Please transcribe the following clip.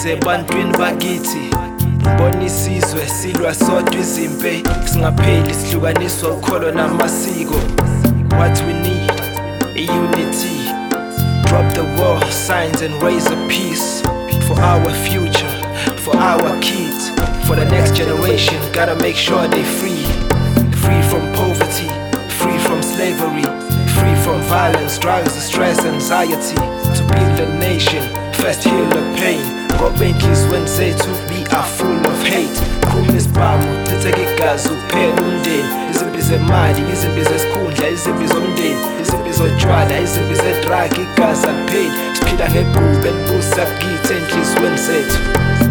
size bantwini bakithi. Bona isizwe silwa sodwa izimpe, singapheli sihlukaniswa ukholo namasiko. What we need, a unity. Drop the war signs and raise a peace. For our future, for our kids, for the next generation, gotta make sure they free. Free from poverty, free from slavery, free from violence, drugs, stress, anxiety. To build a nation, first heal the pain. Ngoba enhlizweni zethu we are full of hate. Khuma isibhamu, thetheke igazi uphela umndeni. Izimpi zemali, izimpi zesikhundla, izimpi zomndeni, izimpi zotshwala, izimpi zedrag, igazi alipheli. Siphila ngeqhube elibusa kithi enhlizweni zethu.